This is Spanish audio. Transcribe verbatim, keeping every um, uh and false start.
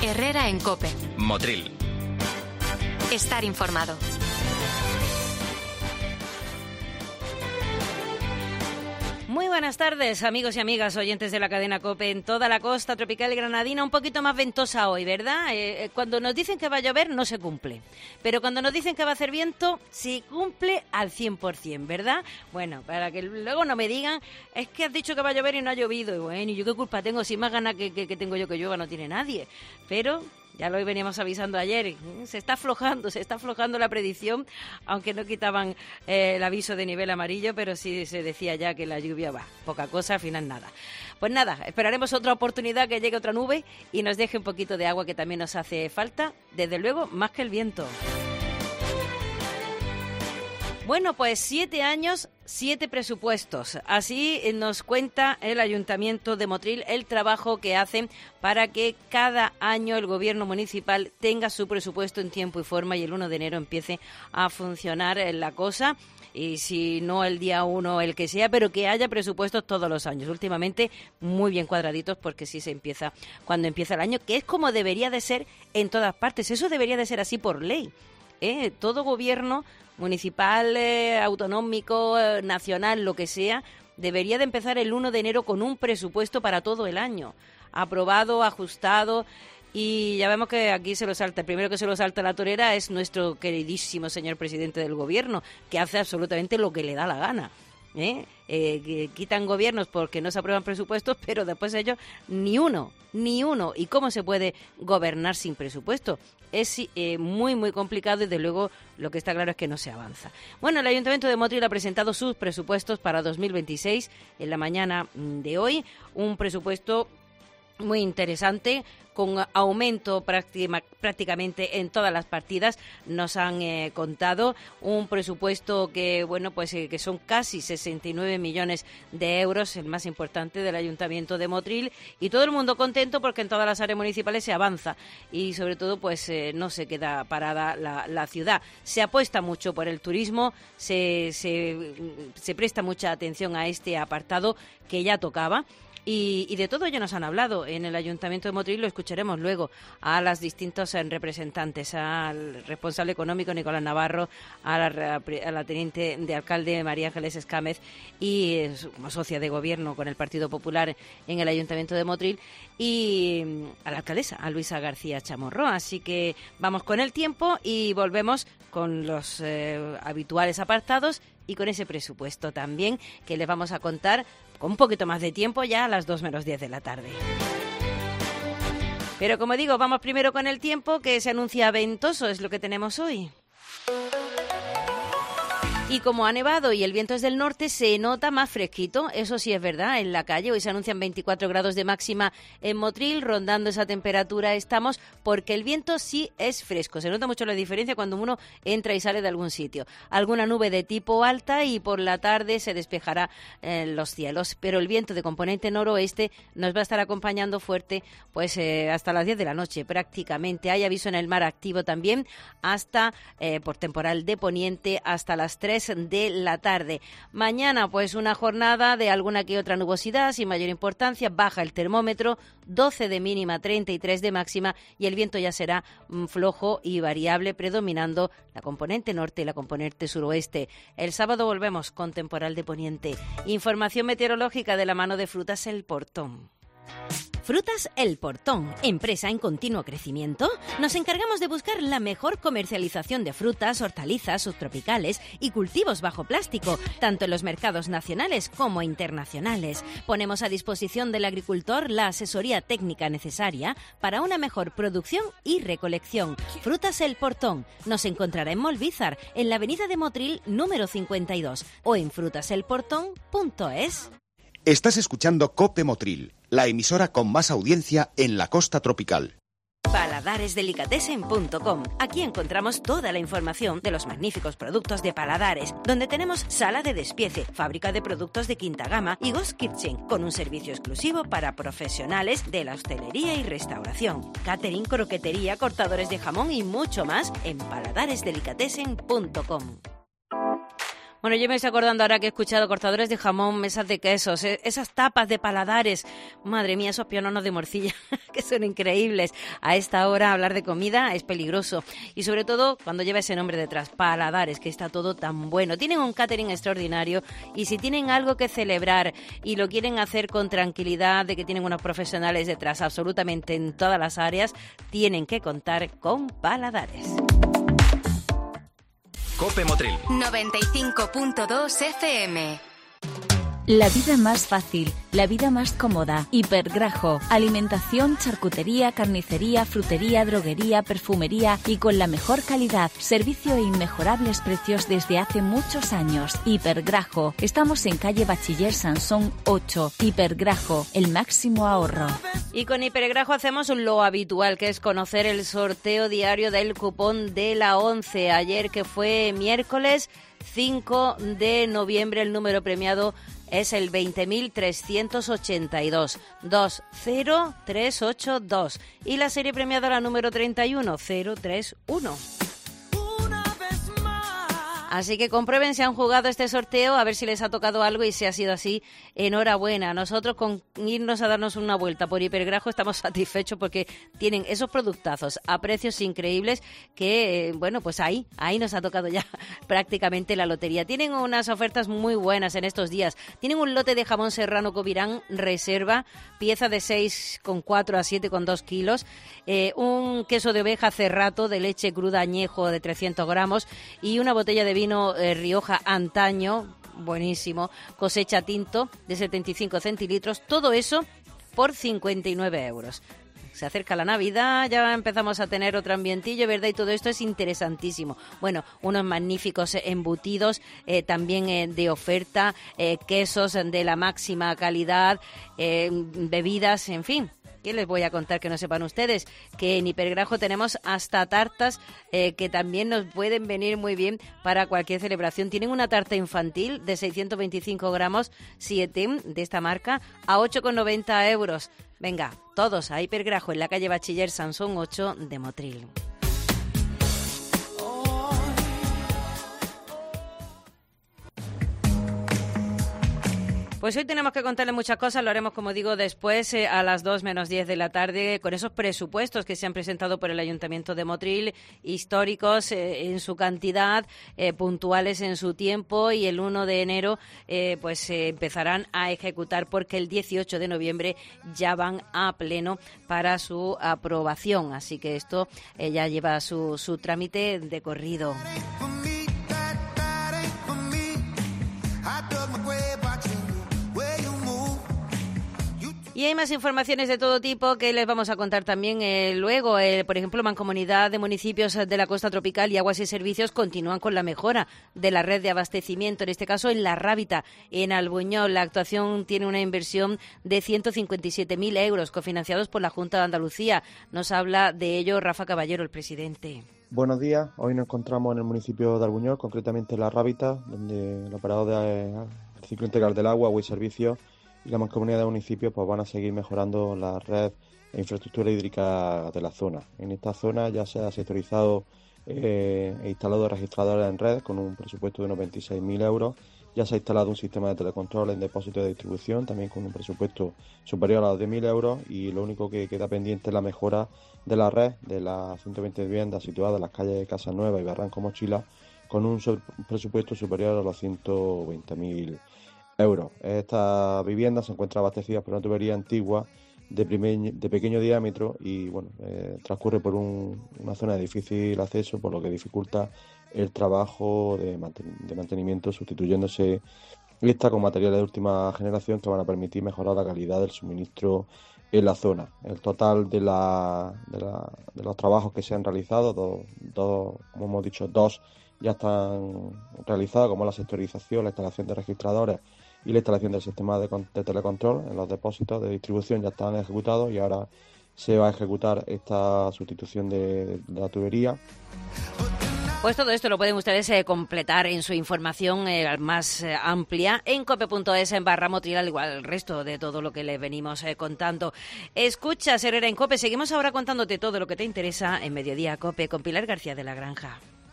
Herrera en COPE. Motril. Estar informado. Muy buenas tardes, amigos y amigas oyentes de la cadena COPE en toda la costa tropical granadina, un poquito más ventosa hoy, ¿verdad? Eh, cuando nos dicen que va a llover no se cumple, pero cuando nos dicen que va a hacer viento se cumple al cien por ciento, ¿verdad? Bueno, para que luego no me digan, es que has dicho que va a llover y no ha llovido, y bueno, ¿y yo qué culpa tengo? Si más ganas que, que, que tengo yo que llueva no tiene nadie, pero... Ya lo veníamos avisando ayer, se está aflojando, se está aflojando la predicción, aunque no quitaban eh, el aviso de nivel amarillo, pero sí se decía ya que la lluvia va, poca cosa, al final nada. Pues nada, esperaremos otra oportunidad, que llegue otra nube y nos deje un poquito de agua, que también nos hace falta, desde luego, más que el viento. Bueno, pues siete años, siete presupuestos. Así nos cuenta el Ayuntamiento de Motril el trabajo que hacen para que cada año el Gobierno municipal tenga su presupuesto en tiempo y forma y el uno de enero empiece a funcionar la cosa. Y si no el día uno, el que sea, pero que haya presupuestos todos los años. Últimamente muy bien cuadraditos, porque sí se empieza cuando empieza el año, que es como debería de ser en todas partes. Eso debería de ser así por ley. ¿eh? Todo gobierno municipal, eh, autonómico, eh, nacional, lo que sea, debería de empezar el uno de enero con un presupuesto para todo el año, aprobado, ajustado, y ya vemos que aquí se lo salta. El primero que se lo salta la torera es nuestro queridísimo señor presidente del gobierno, que hace absolutamente lo que le da la gana. ¿Eh? Eh, que quitan gobiernos porque no se aprueban presupuestos, pero después ellos ni uno, ni uno. ¿Y cómo se puede gobernar sin presupuesto? Es eh, muy, muy complicado y, de luego, lo que está claro es que no se avanza. Bueno, el Ayuntamiento de Motril ha presentado sus presupuestos para dos mil veintiséis en la mañana de hoy. Un presupuesto muy interesante, con aumento prácticamente en todas las partidas, nos han eh, contado. Un presupuesto que, bueno, pues eh, que son casi sesenta y nueve millones de euros, el más importante del Ayuntamiento de Motril, y todo el mundo contento porque en todas las áreas municipales se avanza y, sobre todo, pues eh, no se queda parada la, la ciudad. Se apuesta mucho por el turismo, se, se, se presta mucha atención a este apartado que ya tocaba. Y, y de todo ello nos han hablado en el Ayuntamiento de Motril. Lo escucharemos luego a las distintos representantes, al responsable económico Nicolás Navarro, a la, a la teniente de alcalde María Ángeles Escámez y como socia de gobierno con el Partido Popular en el Ayuntamiento de Motril, y a la alcaldesa, a Luisa García Chamorro. Así que vamos con el tiempo y volvemos con los eh, habituales apartados y con ese presupuesto también, que les vamos a contar con un poquito más de tiempo, ya a las dos menos diez de la tarde. Pero como digo, vamos primero con el tiempo, que se anuncia ventoso, es lo que tenemos hoy. Y como ha nevado y el viento es del norte, se nota más fresquito, eso sí es verdad, en la calle. Hoy se anuncian veinticuatro grados de máxima en Motril, rondando esa temperatura estamos, porque el viento sí es fresco. Se nota mucho la diferencia cuando uno entra y sale de algún sitio. Alguna nube de tipo alta y por la tarde se despejará eh, los cielos, pero el viento de componente noroeste nos va a estar acompañando fuerte pues eh, hasta las diez de la noche prácticamente. Hay aviso en el mar activo también hasta, eh, por temporal de poniente, hasta las tres de la tarde. Mañana pues una jornada de alguna que otra nubosidad sin mayor importancia, baja el termómetro, doce de mínima, treinta y tres de máxima, y el viento ya será mm, flojo y variable, predominando la componente norte y la componente suroeste. El sábado volvemos con temporal de poniente. Información meteorológica de la mano de Frutas El Portón. Frutas El Portón, empresa en continuo crecimiento. Nos encargamos de buscar la mejor comercialización de frutas, hortalizas, subtropicales y cultivos bajo plástico, tanto en los mercados nacionales como internacionales. Ponemos a disposición del agricultor la asesoría técnica necesaria para una mejor producción y recolección. Frutas El Portón nos encontrará en Molvízar, en la avenida de Motril número cincuenta y dos, o en frutaselportón punto es. Estás escuchando COPE Motril, la emisora con más audiencia en la costa tropical. paladares delicatessen punto com. Aquí encontramos toda la información de los magníficos productos de Paladares, donde tenemos sala de despiece, fábrica de productos de quinta gama y Ghost Kitchen, con un servicio exclusivo para profesionales de la hostelería y restauración, catering, croquetería, cortadores de jamón y mucho más en paladares delicatessen punto com. Bueno, yo me estoy acordando ahora que he escuchado cortadores de jamón, mesas de quesos, esas tapas de paladares. Madre mía, esos piononos de morcilla, que son increíbles. A esta hora hablar de comida es peligroso. Y sobre todo cuando lleva ese nombre detrás, paladares, que está todo tan bueno. Tienen un catering extraordinario y si tienen algo que celebrar y lo quieren hacer con tranquilidad, de que tienen unos profesionales detrás absolutamente en todas las áreas, tienen que contar con Paladares. Cope Motril noventa y cinco punto dos F M. La vida más fácil, la vida más cómoda. Hipergrajo. Alimentación, charcutería, carnicería, frutería, droguería, perfumería y con la mejor calidad. Servicio e inmejorables precios desde hace muchos años. Hipergrajo. Estamos en calle Bachiller Sansón ocho. Hipergrajo. El máximo ahorro. Y con Hipergrajo hacemos lo habitual, que es conocer el sorteo diario del cupón de la once. Ayer, que fue miércoles cinco de noviembre, el número premiado es el veinte mil trescientos ochenta y dos, dos cero tres ocho dos, y la serie premiada la número treinta y uno, cero tres uno. Así que comprueben si han jugado este sorteo, a ver si les ha tocado algo, y si ha sido así, enhorabuena. Nosotros con irnos a darnos una vuelta por Hipergrajo estamos satisfechos porque tienen esos productazos a precios increíbles que, eh, bueno, pues ahí, ahí nos ha tocado ya prácticamente la lotería. Tienen unas ofertas muy buenas en estos días. Tienen un lote de jamón serrano Covirán reserva, pieza de seis coma cuatro a siete coma dos kilos, eh, un queso de oveja Cerrato de leche cruda añejo de trescientos gramos y una botella de vino eh, Rioja Antaño, buenísimo, cosecha tinto de setenta y cinco centilitros, todo eso por cincuenta y nueve euros. Se acerca la Navidad, ya empezamos a tener otro ambientillo, ¿verdad? Y todo esto es interesantísimo. Bueno, unos magníficos embutidos, eh, también eh, de oferta, eh, quesos de la máxima calidad, eh, bebidas, en fin. ¿Qué les voy a contar que no sepan ustedes? Que en Hipergrajo tenemos hasta tartas eh, que también nos pueden venir muy bien para cualquier celebración. Tienen una tarta infantil de seiscientos veinticinco gramos, siete de esta marca, a ocho coma noventa euros. Venga, todos a Hipergrajo en la calle Bachiller Sansón ocho de Motril. Pues hoy tenemos que contarle muchas cosas, lo haremos, como digo, después eh, a las dos menos diez de la tarde, con esos presupuestos que se han presentado por el Ayuntamiento de Motril, históricos eh, en su cantidad, eh, puntuales en su tiempo, y el uno de enero eh, pues se eh, empezarán a ejecutar porque el dieciocho de noviembre ya van a pleno para su aprobación. Así que esto eh, ya lleva su, su trámite de corrido. Y hay más informaciones de todo tipo que les vamos a contar también eh, luego. Eh, por ejemplo, Mancomunidad de Municipios de la Costa Tropical y Aguas y Servicios continúan con la mejora de la red de abastecimiento, en este caso en La Rábita, en Albuñol. La actuación tiene una inversión de ciento cincuenta y siete mil euros, cofinanciados por la Junta de Andalucía. Nos habla de ello Rafa Caballero, el presidente. Buenos días, hoy nos encontramos en el municipio de Albuñol, concretamente en La Rábita, donde el operador del ciclo integral del agua, agua y servicios, y la Mancomunidad de Municipios pues van a seguir mejorando la red e infraestructura hídrica de la zona. En esta zona ya se ha sectorizado eh, e instalado registradores en red con un presupuesto de unos veintiséis mil euros. Ya se ha instalado un sistema de telecontrol en depósito de distribución, también con un presupuesto superior a los diez mil euros, y lo único que queda pendiente es la mejora de la red de las ciento veinte viviendas situadas en las calles de Casa Nueva y Barranco Mochila, con un presupuesto superior a los ciento veinte mil euros. Estas viviendas se encuentran abastecidas por una tubería antigua de, primeño, de pequeño diámetro y bueno, eh, transcurre por un, una zona de difícil acceso, por lo que dificulta el trabajo de, manten, de mantenimiento, sustituyéndose esta con materiales de última generación que van a permitir mejorar la calidad del suministro en la zona. El total de, la, de, la, de los trabajos que se han realizado, dos, dos, como hemos dicho, dos ya están realizados, como la sectorización, la instalación de registradores y la instalación del sistema de, de telecontrol en los depósitos de distribución ya están ejecutados, y ahora se va a ejecutar esta sustitución de, de la tubería. Pues todo esto lo pueden ustedes eh, completar en su información eh, más eh, amplia en cope punto es en barra Motril, al igual el resto de todo lo que les venimos eh, contando. Escucha, Herrera en COPE. Seguimos ahora contándote todo lo que te interesa en Mediodía COPE con Pilar García de la Granja.